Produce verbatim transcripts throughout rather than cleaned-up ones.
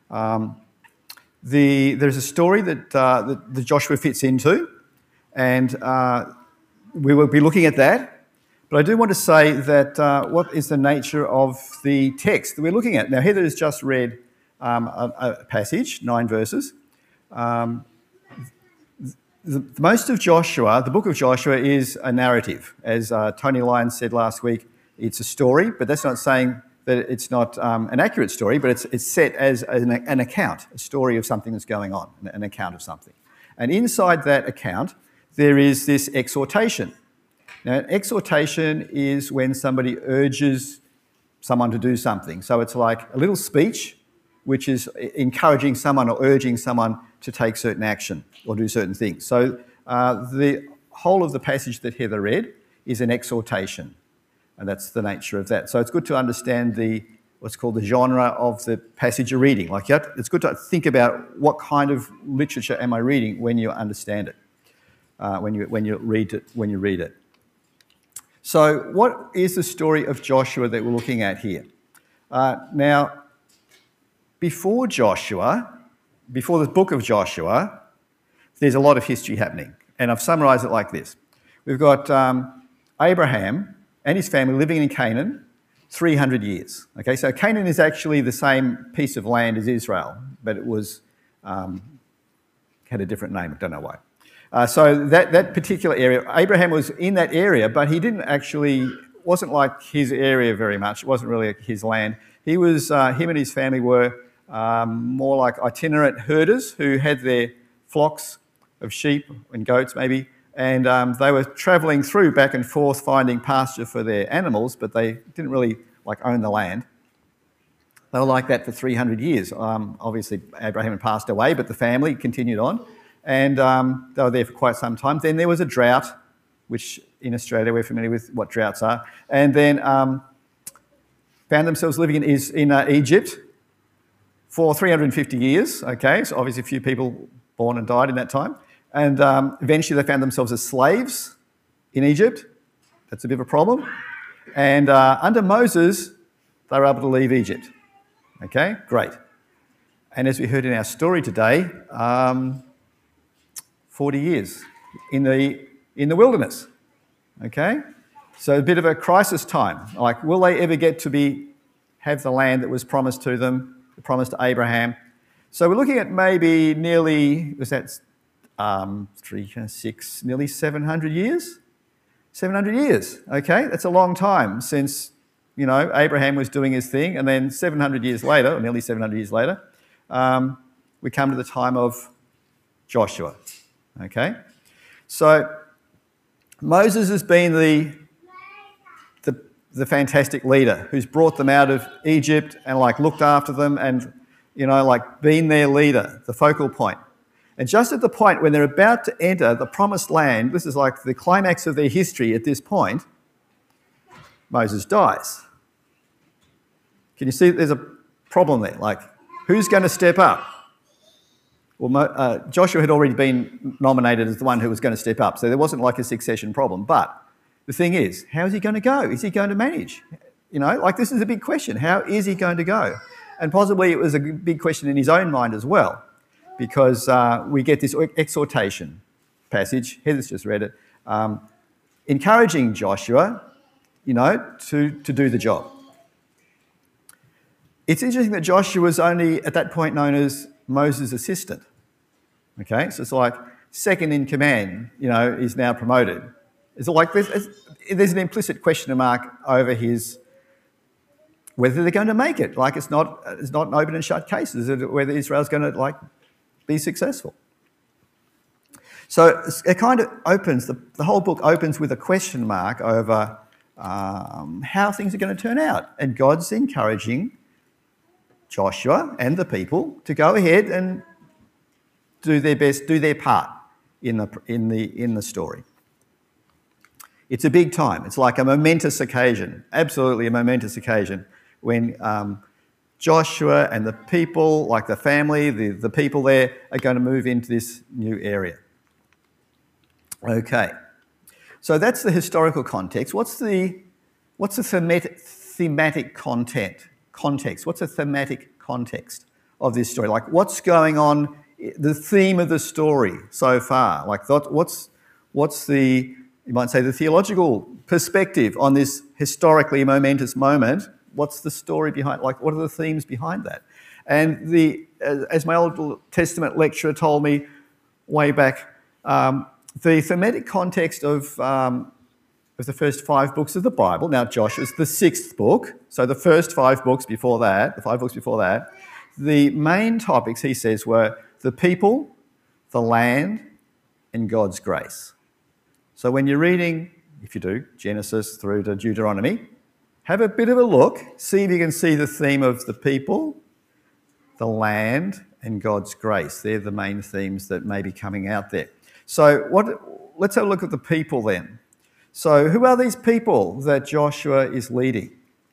Um, the, there's a story that, uh, that, that Joshua fits into, and uh, we will be looking at that. But I do want to say that uh, what is the nature of the text that we're looking at? Now, Heather has just read um, a, a passage, nine verses. Um, the, most of Joshua, the book of Joshua, is a narrative. As uh, Tony Lyons said last week, it's a story, but that's not saying that it's not um, an accurate story, but it's, it's set as an, an account, a story of something that's going on, an account of something. And inside that account, there is this exhortation. Now, exhortation is when somebody urges someone to do something. So it's like a little speech, which is encouraging someone or urging someone to take certain action or do certain things. So uh, the whole of the passage that Heather read is an exhortation, and that's the nature of that. So it's good to understand the what's called the genre of the passage you're reading. Like, it's good to think about what kind of literature am I reading when you understand it, uh, when you when you read it, when you read it. So what is the story of Joshua that we're looking at here? Uh, now, before Joshua, before the book of Joshua, there's a lot of history happening. And I've summarised it like this. We've got um, Abraham and his family living in Canaan three hundred years. Okay, so Canaan is actually the same piece of land as Israel, but it was um, had a different name. I don't know why. Uh, so that, that particular area, Abraham was in that area, but he didn't actually, wasn't like his area very much. It wasn't really his land. He was, uh, him and his family were um, more like itinerant herders who had their flocks of sheep and goats maybe, and um, they were travelling through back and forth finding pasture for their animals, but they didn't really like own the land. They were like that for three hundred years. Um, obviously, Abraham had passed away, but the family continued on. And um, they were there for quite some time. Then there was a drought, which in Australia we're familiar with what droughts are, and then um, found themselves living in, in uh, Egypt for three hundred fifty years. Okay, so obviously a few people born and died in that time. And um, eventually they found themselves as slaves in Egypt. That's a bit of a problem. And uh, under Moses, they were able to leave Egypt. Okay, great. And as we heard in our story today, um, forty years in the in the wilderness, okay? So a bit of a crisis time. Like, will they ever get to be have the land that was promised to them, promised to Abraham? So we're looking at maybe nearly, was that um, three, six, nearly seven hundred years? seven hundred years, okay? That's a long time since, you know, Abraham was doing his thing, and then seven hundred years later, or nearly seven hundred years later, um, we come to the time of Joshua. Okay, so Moses has been the, the the fantastic leader who's brought them out of Egypt and like looked after them and, you know, like been their leader, the focal point. And just at the point when they're about to enter the promised land, this is like the climax of their history at this point, Moses dies. Can you see there's a problem there? Like, who's going to step up? Well, uh, Joshua had already been nominated as the one who was going to step up, so there wasn't like a succession problem. But the thing is, how is he going to go? Is he going to manage? You know, like this is a big question. How is he going to go? And possibly it was a big question in his own mind as well, because uh, we get this exhortation passage, Heather's just read it, um, encouraging Joshua, you know, to, to do the job. It's interesting that Joshua was only at that point known as Moses' assistant. Okay, so it's like second in command, you know, is now promoted. It's like there's, there's an implicit question mark over his whether they're going to make it. Like it's not it's not an open and shut case. Is it whether Israel's going to like be successful? So it kind of opens the the whole book opens with a question mark over um, how things are going to turn out, and God's encouraging Joshua and the people to go ahead and do their best, do their part in the in the in the story. It's a big time. It's like a momentous occasion, absolutely a momentous occasion when um, Joshua and the people, like the family, the, the people there, are going to move into this new area. Okay, so that's the historical context. What's the what's the thematic, thematic content? Context. What's a thematic context of this story? Like, what's going on, the theme of the story so far? Like, what's, what's the, you might say, the theological perspective on this historically momentous moment? What's the story behind, like, what are the themes behind that? And the, as my Old Testament lecturer told me way back, um, the thematic context of, um, of the first five books of the Bible, now Joshua's the sixth book, so the first five books before that, the five books before that, the main topics, he says, were the people, the land, and God's grace. So when you're reading, if you do, Genesis through to Deuteronomy, have a bit of a look, see if you can see the theme of the people, the land, and God's grace. They're the main themes that may be coming out there. So what? Let's have a look at the people then. So who are these people that Joshua is leading?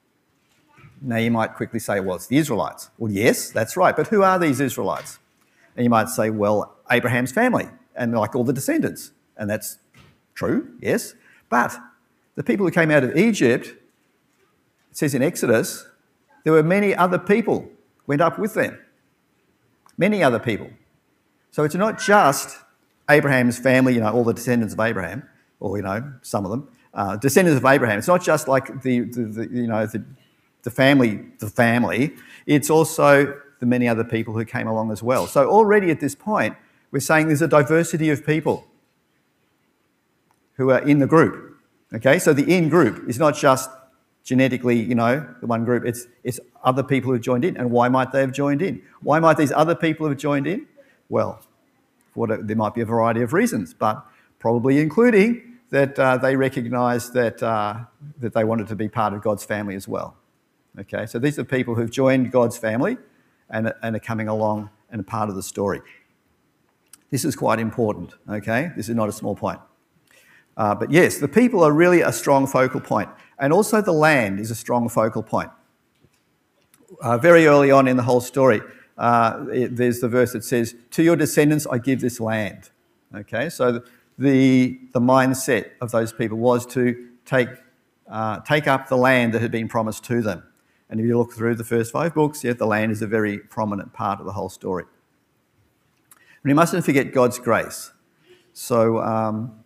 Now you might quickly say, well, it's the Israelites. Well, yes, that's right. But who are these Israelites? And you might say, well, Abraham's family and like all the descendants. And that's true, yes. But the people who came out of Egypt, it says in Exodus, there were many other people went up with them. Many other people. So it's not just Abraham's family, you know, all the descendants of Abraham, or, you know, some of them, uh, descendants of Abraham. It's not just like the, the, the you know, the, the family, the family. It's also the many other people who came along as well. So already at this point, we're saying there's a diversity of people who are in the group. Okay, so the in group is not just genetically, you know, the one group. It's it's other people who have joined in. And why might they have joined in? Why might these other people have joined in? Well, what, there might be a variety of reasons, but probably including that uh, they recognised that uh, that they wanted to be part of God's family as well. Okay, so these are people who've joined God's family and, and are coming along and are part of the story. This is quite important, okay? This is not a small point. Uh, but yes, the people are really a strong focal point. And also the land is a strong focal point. Uh, very early on in the whole story, uh, it, there's the verse that says, to your descendants I give this land. Okay, so the, the mindset of those people was to take, uh, take up the land that had been promised to them. And if you look through the first five books, yeah, the land is a very prominent part of the whole story. And we mustn't forget God's grace. So um,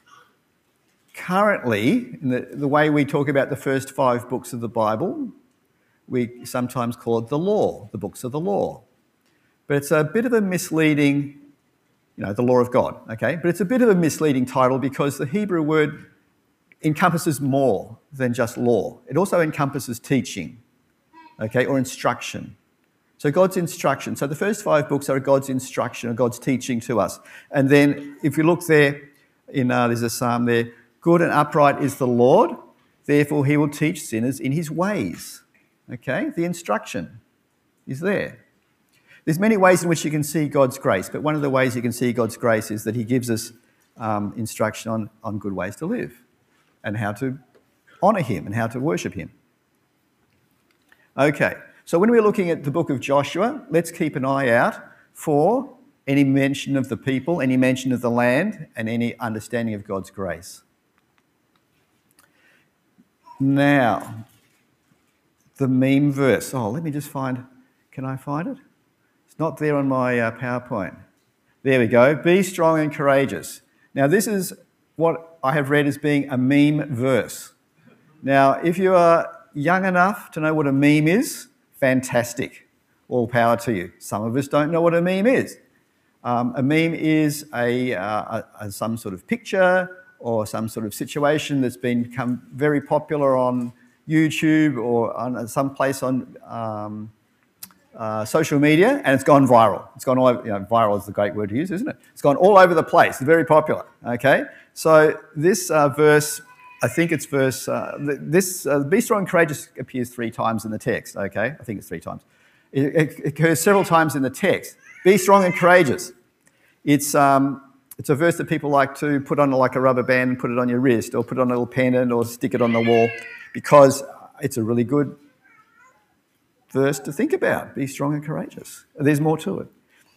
currently, in the, the way we talk about the first five books of the Bible, we sometimes call it the law, the books of the law. But it's a bit of a misleading, you know, the law of God, okay? But it's a bit of a misleading title because the Hebrew word encompasses more than just law. It also encompasses teaching, okay, or instruction. So God's instruction. So the first five books are God's instruction or God's teaching to us. And then if you look there, in uh, there's a psalm there, good and upright is the Lord, therefore he will teach sinners in his ways. Okay, the instruction is there. There's many ways in which you can see God's grace, but one of the ways you can see God's grace is that he gives us um, instruction on, on good ways to live and how to honour him and how to worship him. Okay, so when we're looking at the book of Joshua, let's keep an eye out for any mention of the people, any mention of the land, and any understanding of God's grace. Now, the meme verse. Oh, let me just find, can I find it? It's not there on my uh, PowerPoint. There we go. Be strong and courageous. Now, this is what I have read as being a meme verse. Now, if you are young enough to know what a meme is, fantastic. All power to you. Some of us don't know what a meme is. Um, a meme is a, uh, a, a some sort of picture or some sort of situation that's been become very popular on YouTube or on some place on um, uh, social media, and it's gone viral. It's gone all over, you know, viral is the great word to use, isn't it? It's gone all over the place. It's very popular, okay? So this uh, verse, I think it's verse, uh, this, uh, be strong and courageous appears three times in the text, okay? I think it's three times. It, it occurs several times in the text. Be strong and courageous. It's, um, it's a verse that people like to put on like a rubber band and put it on your wrist or put it on a little pendant or stick it on the wall because it's a really good verse to think about. Be strong and courageous. There's more to it.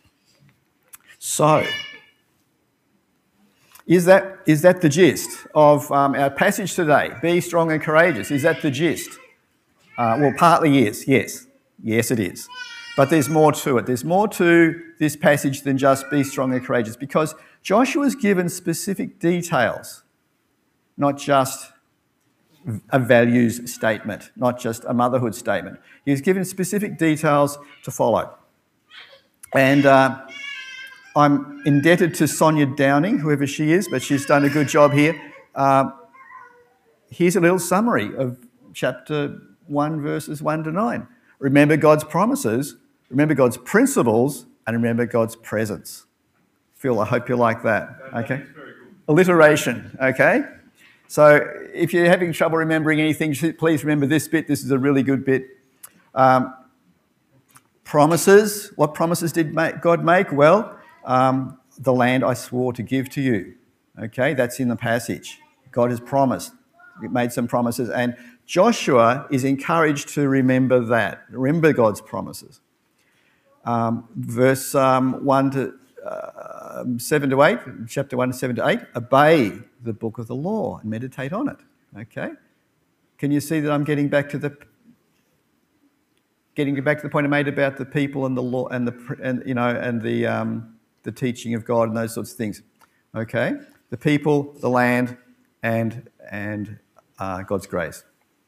So, is that, is that the gist of um, our passage today? Be strong and courageous. Is that the gist? Uh, well, partly is, yes. Yes, it is. But there's more to it. There's more to this passage than just be strong and courageous, because Joshua's given specific details, not just a values statement, not just a motherhood statement. He's given specific details to follow. And uh, I'm indebted to Sonia Downing, whoever she is, but she's done a good job here. Uh, here's a little summary of chapter one, verses one to nine. Remember God's promises, remember God's principles, and remember God's presence. Phil, I hope you like that. Okay? Alliteration, okay? So if you're having trouble remembering anything, please remember this bit. This is a really good bit. Um, promises. What promises did God make? Well, um, the land I swore to give to you. Okay, that's in the passage. God has promised. He made some promises. And Joshua is encouraged to remember that. Remember God's promises. Um, verse um, one to uh, seven to eight, chapter one, seven to eight. Obey the book of the law and meditate on it. Okay, can you see that I'm getting back to the getting back to the point I made about the people and the law and the and you know and the um, the teaching of God and those sorts of things. Okay, the people, the land, and and uh, God's grace.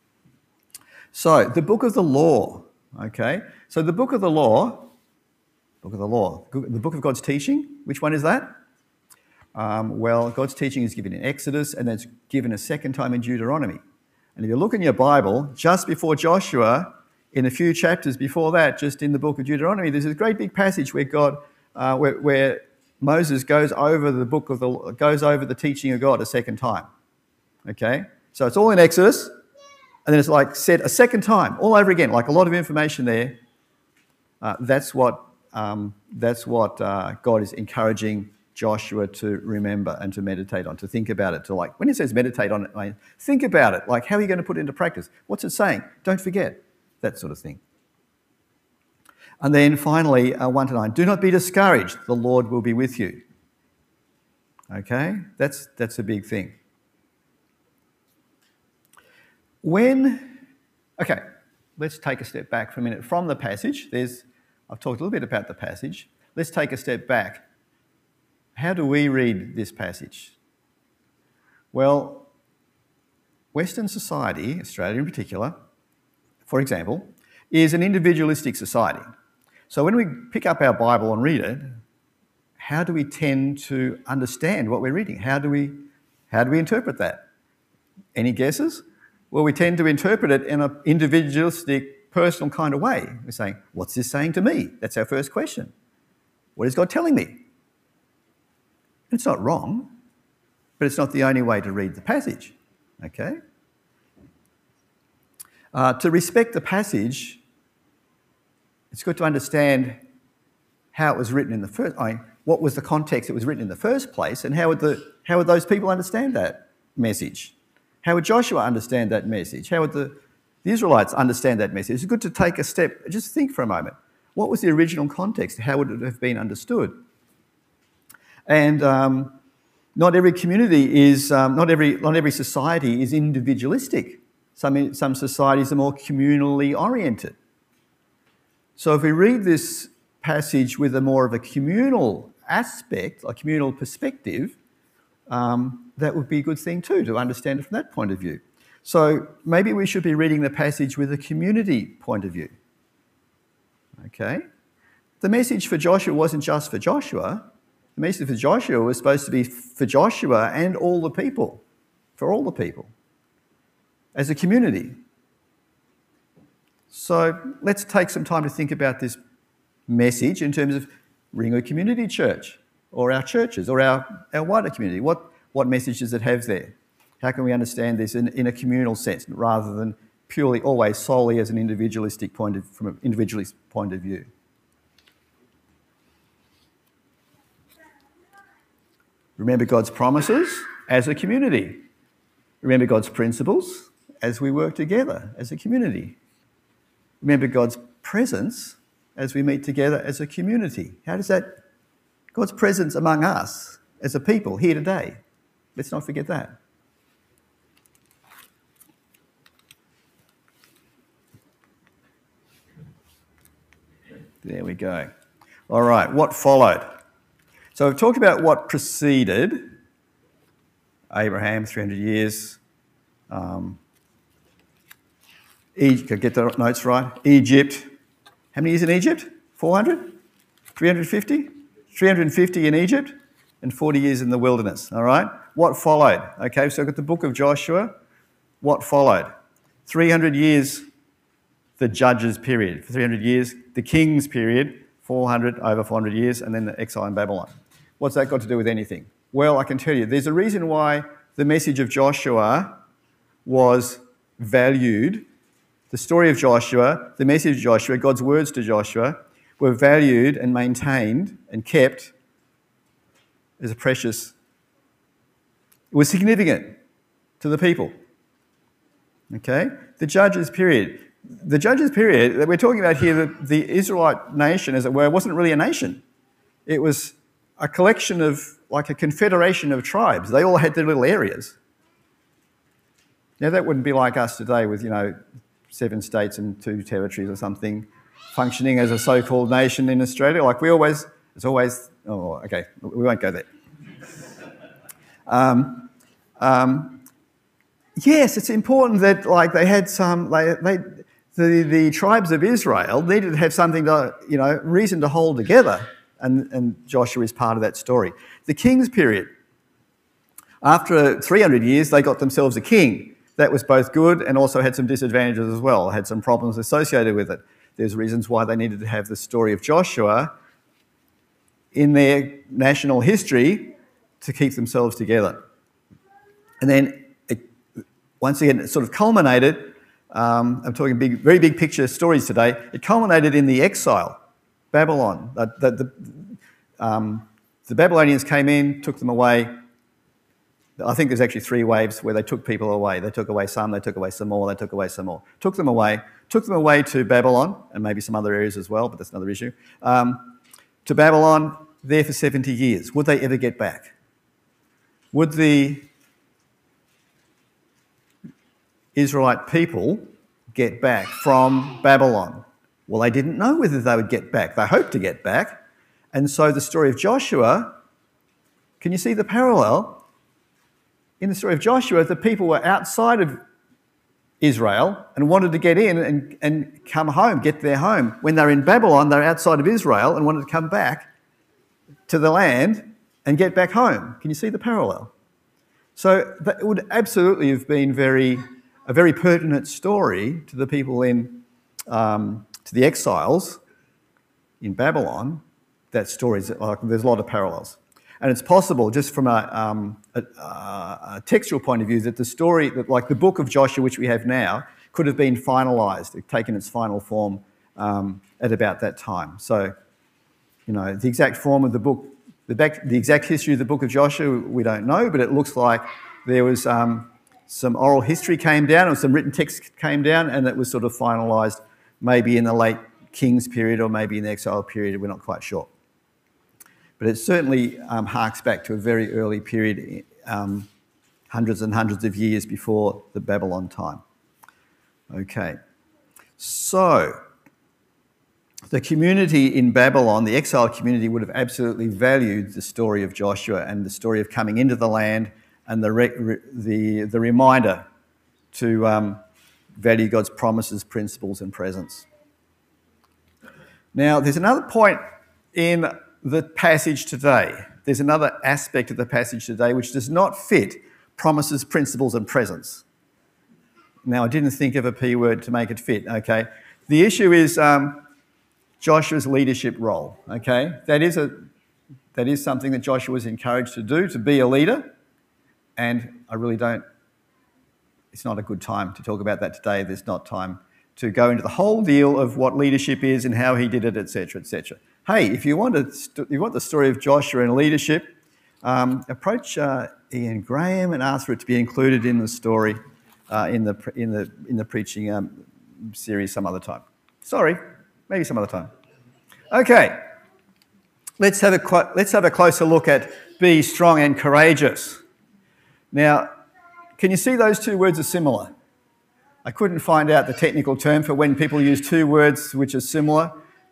So the book of the law. Okay, so the book of the law. Book of the law, the book of God's teaching. Which one is that? Um, well, God's teaching is given in Exodus, and then it's given a second time in Deuteronomy. And if you look in your Bible, just before Joshua, in a few chapters before that, just in the book of Deuteronomy, there's this great big passage where God, uh, where, where Moses goes over the book of the goes over the teaching of God a second time. Okay, so it's all in Exodus, and then it's like said a second time, all over again, like a lot of information there. Uh, that's what. Um, that's what uh, God is encouraging Joshua to remember and to meditate on, to think about it, to like, when he says meditate on it, like, think about it, like how are you going to put it into practice? What's it saying? Don't forget, that sort of thing. And then finally, uh, one to nine, do not be discouraged, the Lord will be with you. Okay, that's, that's a big thing. When, okay, let's take a step back for a minute. From the passage, there's I've talked a little bit about the passage. Let's take a step back. How do we read this passage? Well, Western society, Australia in particular, for example, is an individualistic society. So when we pick up our Bible and read it, how do we tend to understand what we're reading? How do we, how do we interpret that? Any guesses? Well, we tend to interpret it in an individualistic, personal kind of way. We're saying, what's this saying to me? That's our first question. What is God telling me? It's not wrong, but it's not the only way to read the passage, okay? Uh, to respect the passage, it's good to understand how it was written in the first, I mean, what was the context it was written in the first place, and how would, the, how would those people understand that message? How would Joshua understand that message? How would the The Israelites understand that message? It's good to take a step, just think for a moment. What was the original context? How would it have been understood? And um, not every community is, um, not every not every society is individualistic. Some, some societies are more communally oriented. So if we read this passage with a more of a communal aspect, a communal perspective, um, that would be a good thing too, to understand it from that point of view. So maybe we should be reading the passage with a community point of view. Okay? The message for Joshua wasn't just for Joshua. The message for Joshua was supposed to be for Joshua and all the people, for all the people, as a community. So let's take some time to think about this message in terms of Ringwood Community Church, or our churches, or our, our wider community. What, what message does it have there? How can we understand this in, in a communal sense rather than purely always solely as an individualistic point of, from an individualist point of view? Remember God's promises as a community. Remember God's principles as we work together as a community. Remember God's presence as we meet together as a community. How does that, God's presence among us as a people here today? Let's not forget that. There we go. All right, what followed? So we've talked about what preceded Abraham, three hundred years. Um, Egypt, get the notes right. Egypt. How many years in Egypt? four hundred? three hundred fifty? three hundred fifty in Egypt and forty years in the wilderness, all right? What followed? Okay, so I've got the book of Joshua. What followed? three hundred years, the judges period. For three hundred years, the kings period, four hundred, over four hundred years, and then the exile in Babylon. What's that got to do with anything? Well, I can tell you, there's a reason why the message of Joshua was valued. The story of Joshua, the message of Joshua, God's words to Joshua, were valued and maintained and kept as a precious. It was significant to the people. Okay? The Judges period. The Judges period that we're talking about here, the, the Israelite nation, as it were, wasn't really a nation. It was a collection of, like a confederation of tribes. They all had their little areas. Now, that wouldn't be like us today with, you know, seven states and two territories or something functioning as a so-called nation in Australia. Like we always, it's always, oh, okay, we won't go there. Um, um, yes, it's important that like they had some, they, they, the, the tribes of Israel needed to have something to, you know, reason to hold together, and, and Joshua is part of that story. The king's period. After three hundred years, they got themselves a king. That was both good and also had some disadvantages as well, had some problems associated with it. There's reasons why they needed to have the story of Joshua in their national history to keep themselves together. And then, it, once again, it sort of culminated, um, I'm talking big, very big picture stories today, it culminated in the exile, Babylon. The, the, the, um, the Babylonians came in, took them away. I think there's actually three waves where they took people away. They took away some, they took away some more, they took away some more. Took them away, took them away to Babylon, and maybe some other areas as well, but that's another issue. Um, to Babylon, there for seventy years. Would they ever get back? Would the Israelite people get back from Babylon? Well, they didn't know whether they would get back. They hoped to get back. And so the story of Joshua, can you see the parallel? In the story of Joshua, the people were outside of Israel and wanted to get in and, and come home, get their home. When they're in Babylon, they're outside of Israel and wanted to come back to the land and get back home. Can you see the parallel? So that would absolutely have been very a very pertinent story to the people in, um, to the exiles in Babylon. That story is like, there's a lot of parallels. And it's possible, just from a, um, a, a textual point of view, that the story, that like the book of Joshua, which we have now, could have been finalised, taken its final form um, at about that time. So, you know, the exact form of the book, the, back, the exact history of the book of Joshua, we don't know, but it looks like there was um, some oral history came down, or some written text came down, and it was sort of finalised maybe in the late King's period or maybe in the exile period, we're not quite sure. But it certainly um, harks back to a very early period, um, hundreds and hundreds of years before the Babylon time. Okay, so the community in Babylon, the exiled community, would have absolutely valued the story of Joshua and the story of coming into the land and the re- re- the, the reminder to um, value God's promises, principles and presence. Now, there's another point in the passage today. There's another aspect of the passage today which does not fit promises, principles and presence. Now, I didn't think of a P word to make it fit, okay? The issue is um, Joshua's leadership role, okay? That is, a, that is something that Joshua was encouraged to do, to be a leader, and I really don't, it's not a good time to talk about that today. There's not time to go into the whole deal of what leadership is and how he did it, et cetera, et cetera. Hey, if you want, to, you want the story of Joshua and leadership, um, approach uh, Ian Graham and ask for it to be included in the story uh, in the in the in the preaching um, series some other time. Sorry, maybe some other time. Okay, let's have a let's have a closer look at be strong and courageous. Now, can you see those two words are similar? I couldn't find out the technical term for when people use two words which are similar.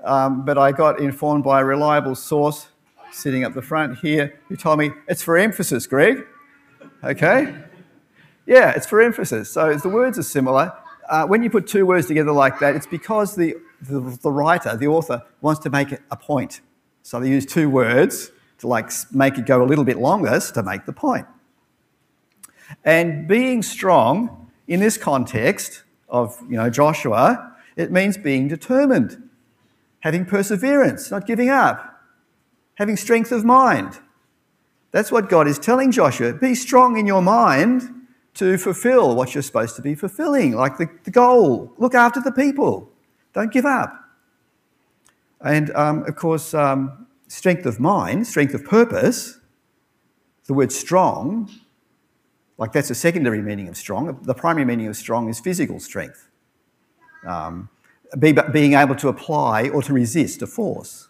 um, but I got informed by a reliable source sitting up the front here who told me, it's for emphasis, Greg. Okay? Yeah, it's for emphasis. So the words are similar. Uh, when you put two words together like that, it's because the, the, the writer, the author, wants to make a point. So they use two words to like make it go a little bit longer to make the point. And being strong in this context of, you know, Joshua, it means being determined, having perseverance, not giving up, having strength of mind. That's what God is telling Joshua. Be strong in your mind to fulfill what you're supposed to be fulfilling, like the, the goal. Look after the people. Don't give up. And, um, of course, um, strength of mind, strength of purpose, the word strong, like that's a secondary meaning of strong. The primary meaning of strong is physical strength, um, be, being able to apply or to resist a force.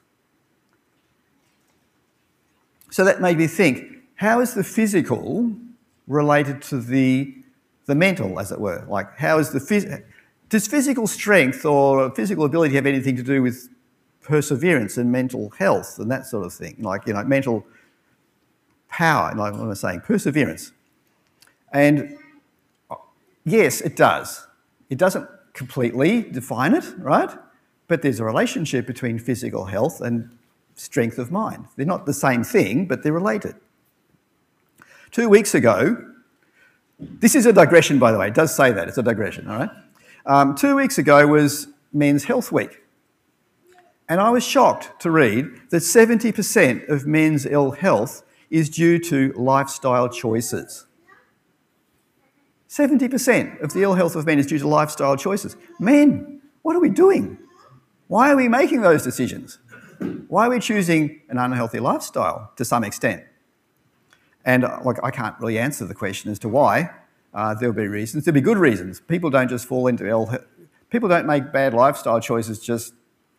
So that made me think, how is the physical related to the, the mental, as it were? Like, how is the phys- does physical strength or physical ability have anything to do with perseverance and mental health and that sort of thing? Like, you know, mental power, like what am I saying? Perseverance. And yes, it does. It doesn't completely define it, right? But there's a relationship between physical health and strength of mind. They're not the same thing, but they're related. Two weeks ago, this is a digression, by the way. It does say that. It's a digression, all right? Um, two weeks ago was Men's Health Week. And I was shocked to read that seventy percent of men's ill health is due to lifestyle choices. seventy percent of the ill health of men is due to lifestyle choices. Men, what are we doing? Why are we making those decisions? Why are we choosing an unhealthy lifestyle to some extent? And uh, like, I can't really answer the question as to why. Uh, there'll be reasons. There'll be good reasons. People don't just fall into ill health. People don't make bad lifestyle choices just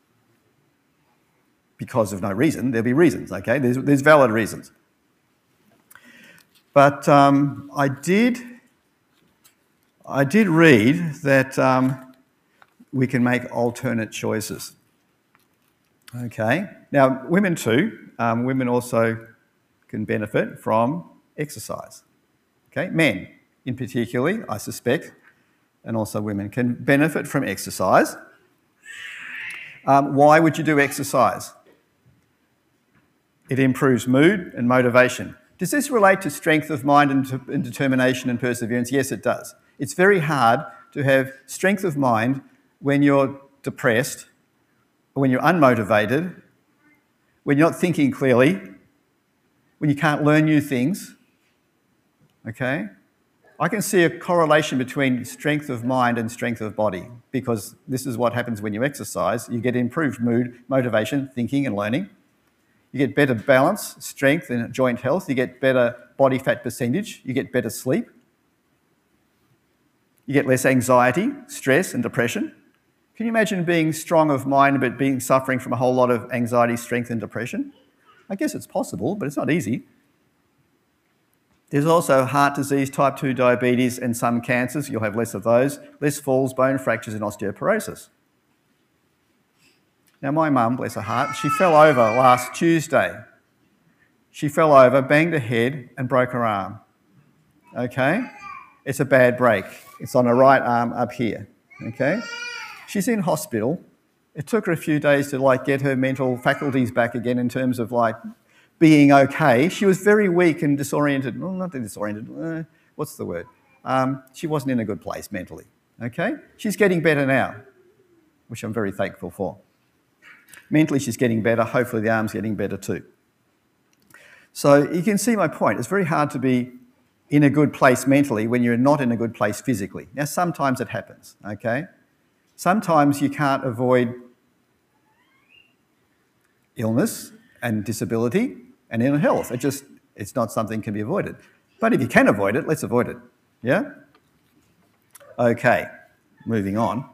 because of no reason. There'll be reasons, okay? There's, there's valid reasons. But um, I did... I did read that um, we can make alternate choices. Okay. Now, women too. Um, women also can benefit from exercise. Okay. Men, in particular, I suspect, and also women can benefit from exercise. Um, why would you do exercise? It improves mood and motivation. Does this relate to strength of mind and, to, and determination and perseverance? Yes, it does. It's very hard to have strength of mind when you're depressed, when you're unmotivated, when you're not thinking clearly, when you can't learn new things, okay? I can see a correlation between strength of mind and strength of body because this is what happens when you exercise. You get improved mood, motivation, thinking and learning. You get better balance, strength and joint health. You get better body fat percentage. You get better sleep. You get less anxiety, stress and depression. Can you imagine being strong of mind but being suffering from a whole lot of anxiety, strength and depression? I guess it's possible, but it's not easy. There's also heart disease, type two diabetes and some cancers. You'll have less of those. Less falls, bone fractures and osteoporosis. Now my mum, bless her heart, she fell over last Tuesday. She fell over, banged her head and broke her arm. Okay? It's a bad break. It's on her right arm up here, okay? She's in hospital. It took her a few days to like get her mental faculties back again in terms of like being okay. She was very weak and disoriented. Well, not disoriented, uh, what's the word? Um, she wasn't in a good place mentally, okay? She's getting better now, which I'm very thankful for. Mentally, she's getting better. Hopefully the arm's getting better too. So you can see my point. It's very hard to be in a good place mentally when you're not in a good place physically. Now, sometimes it happens, okay? Sometimes you can't avoid illness and disability and ill health. It just, it's not something that can be avoided. But if you can avoid it, let's avoid it, yeah? Okay, moving on.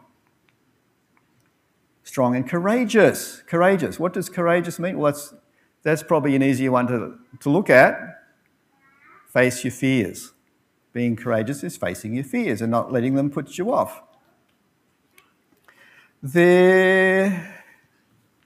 Strong and courageous. Courageous. What does courageous mean? Well, that's, that's probably an easier one to, to look at. Face your fears. Being courageous is facing your fears and not letting them put you off. There,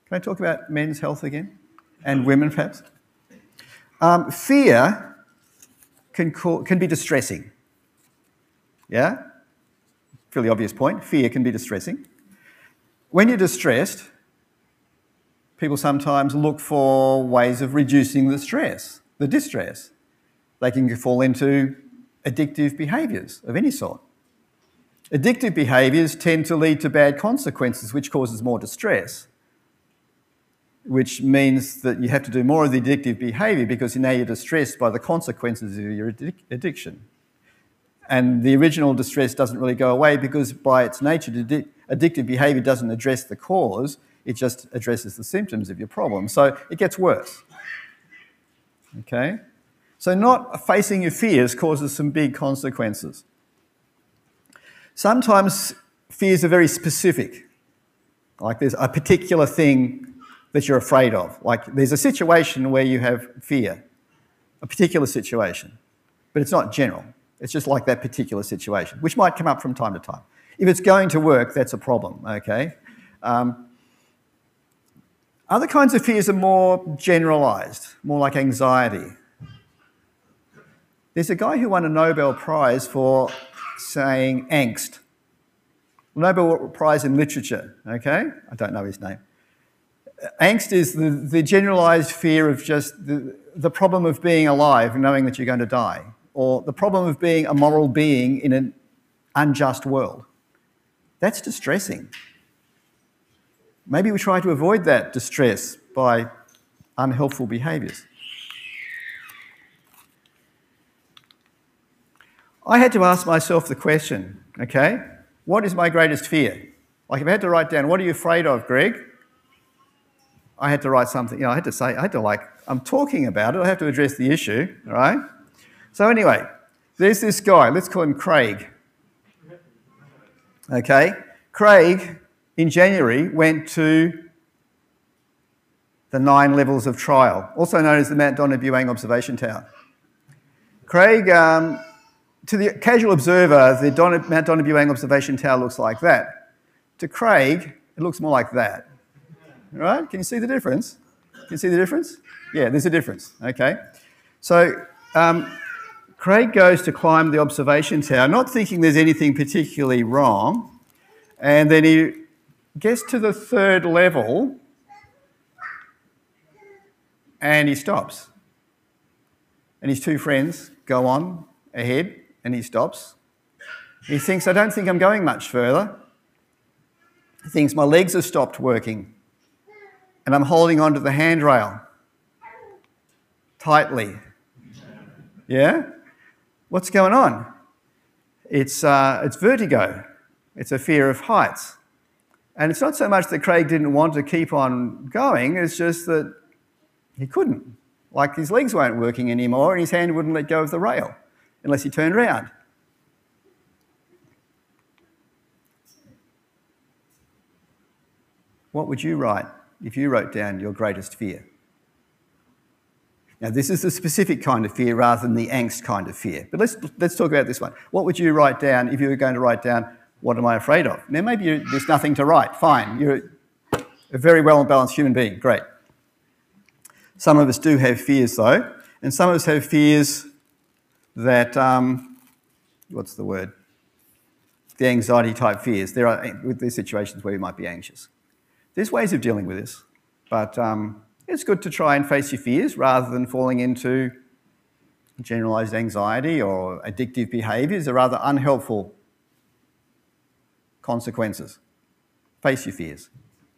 Can I talk about men's health again? And women, perhaps? Um, fear can, call, can be distressing. Yeah? Fairly obvious point. Fear can be distressing. When you're distressed, people sometimes look for ways of reducing the stress, the distress. They can fall into addictive behaviours of any sort. Addictive behaviours tend to lead to bad consequences, which causes more distress, which means that you have to do more of the addictive behaviour because now you're distressed by the consequences of your addic- addiction. And the original distress doesn't really go away because by its nature, addic- addictive behaviour doesn't address the cause, it just addresses the symptoms of your problem. So it gets worse. Okay? So not facing your fears causes some big consequences. Sometimes fears are very specific. Like there's a particular thing that you're afraid of. Like there's a situation where you have fear, a particular situation, but it's not general. It's just like that particular situation, which might come up from time to time. If it's going to work, that's a problem, okay? Um, other kinds of fears are more generalised, more like anxiety. There's a guy who won a Nobel Prize for saying angst. Nobel Prize in Literature, okay? I don't know his name. Angst is the, the generalised fear of just the, the problem of being alive and knowing that you're going to die, or the problem of being a moral being in an unjust world. That's distressing. Maybe we try to avoid that distress by unhelpful behaviours. I had to ask myself the question, okay, what is my greatest fear? Like if I had to write down, what are you afraid of, Greg? I had to write something, you know, I had to say, I had to like, I'm talking about it, I have to address the issue, all right? So anyway, there's this guy, let's call him Craig. Okay, Craig, in January, went to the nine levels of trial, also known as the Mount Donna-Buang Observation Tower. Craig, um, to the casual observer, the Donna, Mount Donna-Buang Observation Tower looks like that. To Craig, it looks more like that. Right? Can you see the difference? Can you see the difference? Yeah, there's a difference. Okay. So um, Craig goes to climb the observation tower, not thinking there's anything particularly wrong, and then he gets to the third level and he stops. And his two friends go on ahead and he stops. He thinks, I don't think I'm going much further. He thinks, my legs have stopped working and I'm holding onto the handrail tightly. Yeah? What's going on? It's, uh, it's vertigo. It's a fear of heights. And it's not so much that Craig didn't want to keep on going, it's just that he couldn't. Like his legs weren't working anymore and his hand wouldn't let go of the rail unless he turned around. What would you write if you wrote down your greatest fear? Now, this is the specific kind of fear rather than the angst kind of fear. But let's, let's talk about this one. What would you write down if you were going to write down, what am I afraid of? Now, maybe you, there's nothing to write. Fine. You're a very well-balanced human being. Great. Some of us do have fears, though. And some of us have fears that, um, what's the word? The anxiety-type fears. There are there's situations where you might be anxious. There's ways of dealing with this. But um, it's good to try and face your fears rather than falling into generalised anxiety or addictive behaviours or rather unhelpful consequences. Face your fears.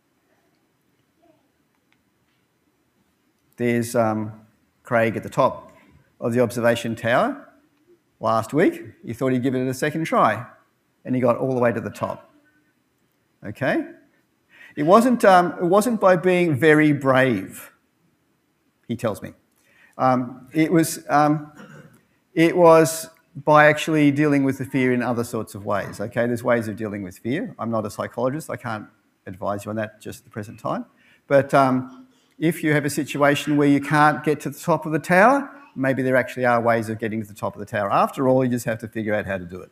There's um, Craig at the top of the observation tower last week. He thought he'd give it a second try and he got all the way to the top. Okay? It wasn't, um, it wasn't by being very brave, he tells me. Um, it was, um, it was by actually dealing with the fear in other sorts of ways. Okay, there's ways of dealing with fear. I'm not a psychologist. I can't advise you on that just at the present time. But um, if you have a situation where you can't get to the top of the tower, maybe there actually are ways of getting to the top of the tower. After all, you just have to figure out how to do it.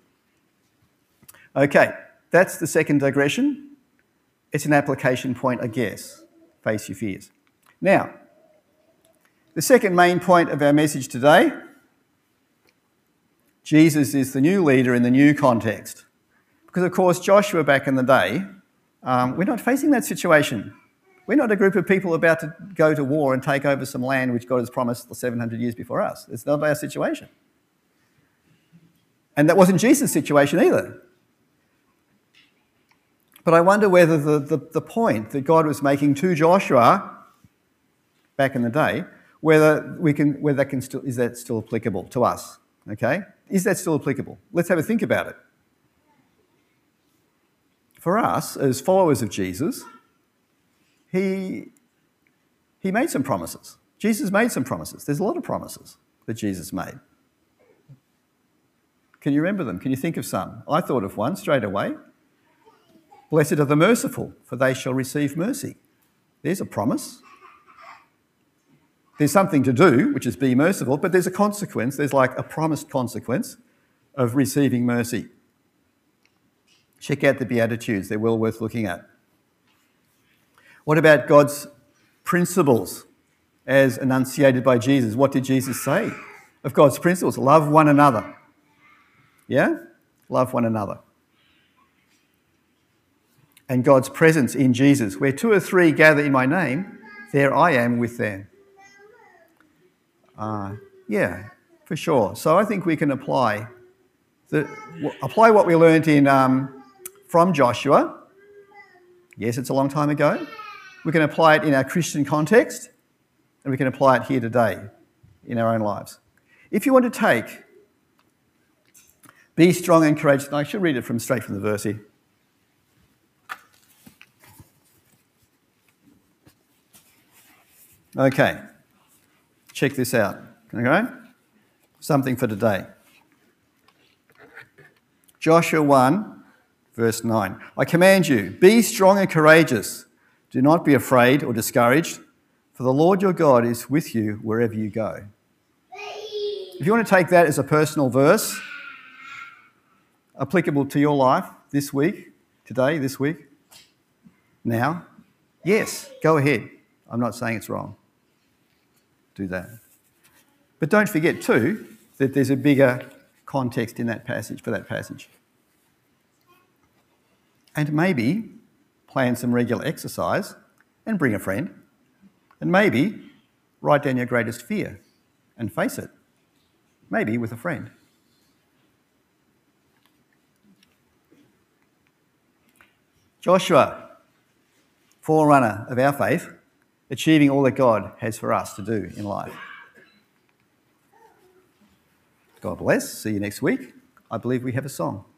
Okay, that's the second digression. It's an application point, I guess. face your fears. Now, the second main point of our message today, Jesus is the new leader in the new context. Because, of course, Joshua back in the day, um, we're not facing that situation. We're not a group of people about to go to war and take over some land which God has promised seven hundred years before us. It's not our situation. And that wasn't Jesus' situation either. But I wonder whether the, the, the point that God was making to Joshua back in the day, whether we can, whether that can still, is that still applicable to us? Okay? Is that still applicable? Let's have a think about it. For us, as followers of Jesus, he, he made some promises. Jesus made some promises. There's a lot of promises that Jesus made. Can you remember them? Can you think of some? I thought of one straight away. Blessed are the merciful, for they shall receive mercy. There's a promise. There's something to do, which is be merciful, but there's a consequence. There's like a promised consequence of receiving mercy. Check out the Beatitudes. They're well worth looking at. What about God's principles as enunciated by Jesus? What did Jesus say of God's principles? Love one another. Yeah? Love one another. And God's presence in Jesus. Where two or three gather in my name, there I am with them. Uh, yeah, for sure. So I think we can apply the, apply what we learned in um, from Joshua. Yes, it's a long time ago. We can apply it in our Christian context, and we can apply it here today in our own lives. If you want to take, be strong and courageous. I should read it from straight from the verse here. Okay, check this out. Okay, something for today. Joshua one, verse nine. I command you, be strong and courageous. Do not be afraid or discouraged, for the Lord your God is with you wherever you go. If you want to take that as a personal verse, applicable to your life this week, today, this week, now, yes, go ahead. I'm not saying it's wrong. Do that. But don't forget too that there's a bigger context in that passage, for that passage. And maybe plan some regular exercise and bring a friend. And maybe write down your greatest fear and face it. Maybe with a friend. Joshua, forerunner of our faith, achieving all that God has for us to do in life. God bless. See you next week. I believe we have a song.